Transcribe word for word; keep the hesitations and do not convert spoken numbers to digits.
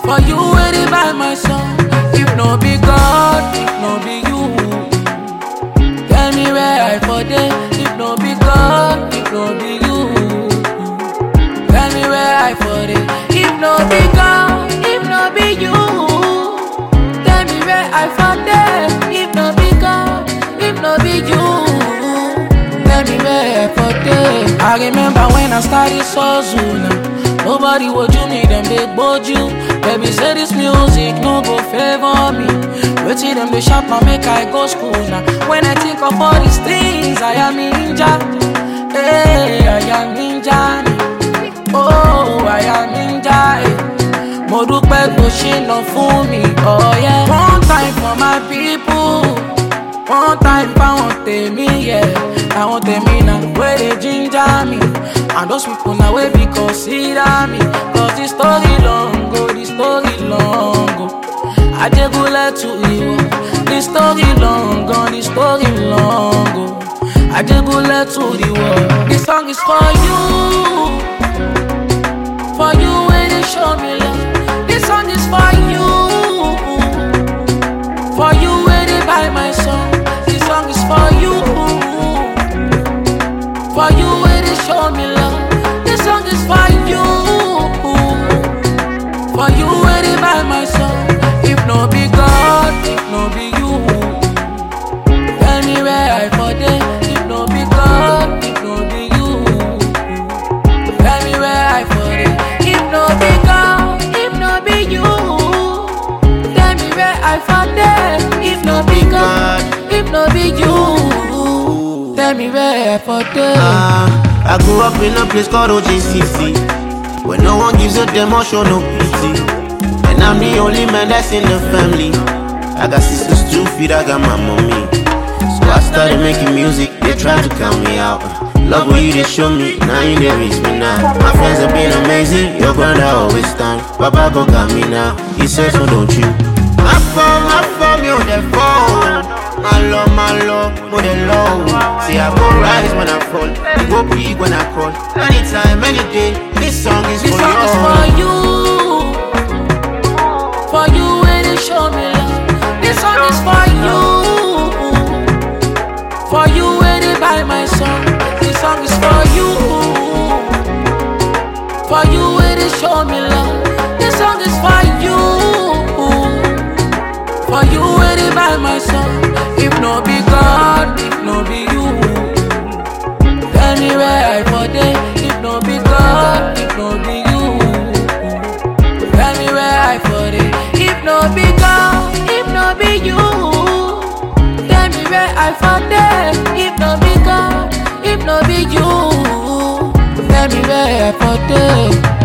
For you waiting by my side. If no be God, if no be you. Tell me where I for day. If no be God, if no be you. Tell me where I for day. If no be God, if no be you. Tell me where I for day. If no be God, if no be you. Tell me where I for day. I remember when I started so soon. Nobody would do me, them they bored you. Baby say this music no go favor me. Wait till them they shop and make I go school now. When I think of all these things, I am ninja. Hey, I am ninja. Oh, I am ninja. Hey. Mo dúpẹ́ tó ṣe lọ fún mi. Oh yeah. One time for my people. One time for àwọn tèmi, yeah. Àwọn tèmi now where they ginger me. And those people now wey be consider me. Cause the story long go, the story long go. Ajégúnlẹ̀ to Ìwó. The story long go, the story long go. Ajégúnlẹ̀ to Ìwó. This song is for you. For you when they show me love. This song is for you. For you when they buy my song. This song is for you. For you when they show me love. This song is for you. For you when they buy my song. If no be God, if no be you. Tell me where I for day. If no be God, if no be you. Tell me where I for day. If no be God, if no be you. Tell me where I for day. If no be God, if no be you. Tell me where I for day. Uh, I grew up in a place called O J C C, where no one gives a damn or show no pity. And I'm the only man that's in the family. I got sisters two feet, I got my mommy. So I started making music, they tried to count me out. Love what you did show me, now you did reach me now. My friends have been amazing, your brother always stand. Baba go got me now, he said so don't you. My phone, my phone, you the phone. My love, my love, more than low. See I go rise when I fall, I go big when I call. Anytime, any day, this song is This for song you. is for you. For you when they show me love. This song is for you. For you when they buy my song. This song is for you. For you when they show me love. This song is for you. For you when they buy my song. If no be God, if no be you. Tell me where I for day. If no be God, if no be you. Tell me where I for day. If no be God, if no be you. Tell me where I for day. If no be God, if no be you. Tell me where I for day.